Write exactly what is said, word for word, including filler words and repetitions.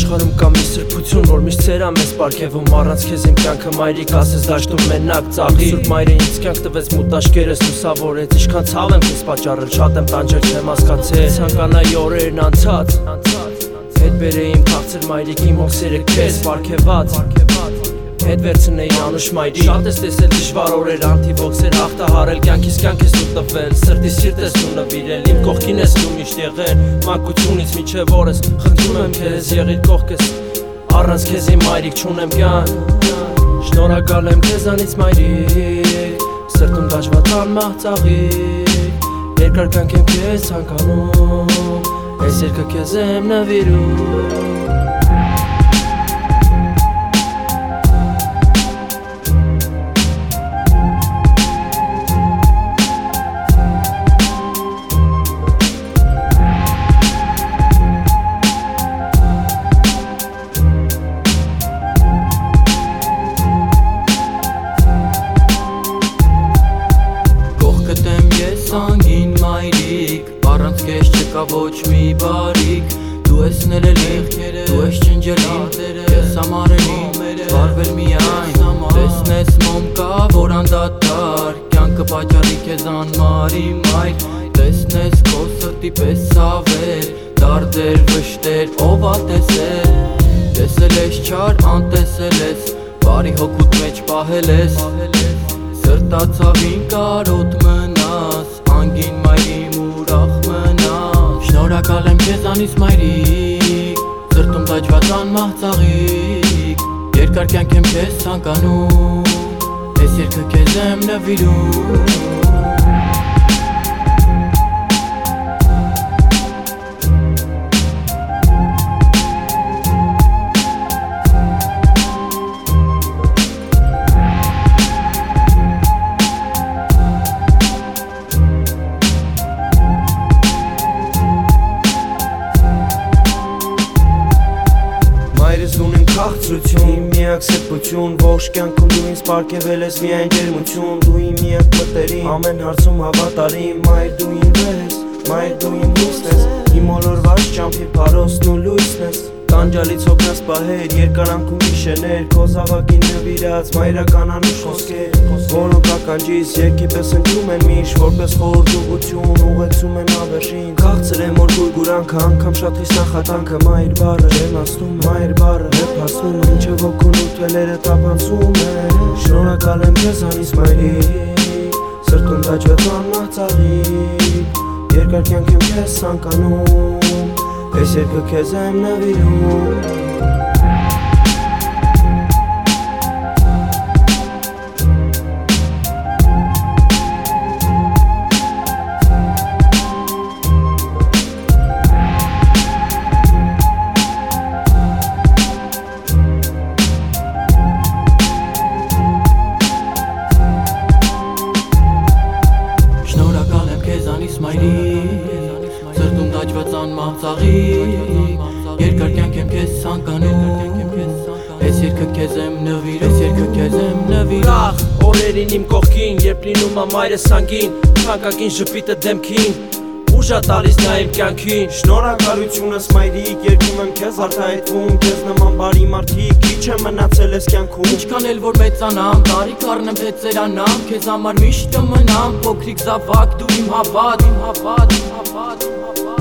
Աշխարհում կա մի սրբություն, որ միշտ ծեր ա մեզ պարգևում Առանց քեզ իմ կյանքը մայրիկ ասես դաշտում մենակ ծաղի Սուրբ մայրը ինձ կյանք տվեց մութ աշկերս լուսավորեց Ինչքան ցավ եմ քեզ պատճառել, շատ եմ տանջել, չեմ հասկացել Ցանկանայի օրերն անցած Հետ բերեի իմ քաղցր մայրիկ իմ հոգսերը քեզ պարգևած Հետ վերցնեի անուշ մայրիկ Շատ ես տեսել դժվար օրեր, անթիվոքսեր հաղթահարել Կյանքիս կյանք ես ու տվել, սրտի սիրտ ես ու նվիրել Իմ կողքին ես ու միշտ եղել, մանկությունից մինչև օրս Խնդրում եմ քեզ, եղիր կողքս, առանց քեզ իմ մայրիկ չունեմ կյանք Շնորհակալ եմ քեզանից մայրիկ, սրտում դաջված անմահ ծաղիկ Երկար կյանք եմ քեզ ցանկանում, այս երգը քեզ եմ նվիրում Անգին մայրիկ, առանց քեզ չկա ոչ մի բարիք Դու ես ներել իմ, դու ես ջնջել իմ Ես համարել իմ, վարվել միայն Տեսնես մոմ կա, որ անդադար Կյանքը պատճառի քեզ անմարի մայր Տեսնես քո սրտի պես սավեր Դարդեր, վշտեր, ով ա տեսել Տեսել ես չար, անտեսել ես Բարի հոգուտ մեջ պահել ես Սրտացավին կարոտ մնաս Անգին մայրիմ ուրախ մնաս Շնորհակալ եմ քեզանից մայրիկ Սրտում տաջված անմահ ծաղիկ Երկար կյանք եմ քեզ ցանկանում Այս երգը քեզ եմ նվիրում Իմ միակ սրբություն, ողջ կյանքում դու ինձ պարգևել ես միայն ջերմություն Դու իմ միակ մտերիմ, ամեն հարցում հավատարիմ Մայր դու իմ ես, մայր դու իմ լույսն ես Իմ ոլորված ճամփի փարոսն ու լույսն ես Տանջալից հոգնած պահեր, երկարանքում գիշերներ Քո զավակին նվիրած մայրական անուշ խոսքեր Որոնք ականջիս երգի պես ընկնում են միշտ Որպես խորհրդություն ուղեկցում են ավերժին Քաղցր եմ որ գուրգուրանքը, անգամ շատ հիս նախատանքը Մայր բառը չեմ ասնում, մայր բառը հեփացնում Մինչև հոգուն ու թվելերը տապանցում են Շնորհակալ եմ քեզանից մայրիկ Սրտում տաջված անմահ ծաղիկ Երկար կյանք եմ քեզ ցանկանում Այս երգը քեզ եմ նվիրում Շնորհակալ եմ քեզանից մայրիկ Սրտում տաջված անմահ ծաղիկ Երկար կյանք եմ քեզ ցանկանում Այս երգը քեզ եմ նվիրում Այս երգը քեզ եմ նվիրում Կախ օրերին իմ կողքին Երբ լինում ա մայրս անգին Թանկագին ժպիտը դեմքին Ուժ ա տալիս նա իմ կյանքին Շնորհակալությունս մայրիկ Երգում եմ քեզ արտահայտվում Քեզ նման բարի մարդիկ Քիչ եմ մնացել ես կյանքում Ինչքան էլ որ մեծանամ Տարիք առնեմ թե ծերանամ Քեզ համար միշտ կմնամ Փոքրիկ զավակ դու իմ հավատ Իմ հավատ, իմ հավատ, իմ հավատ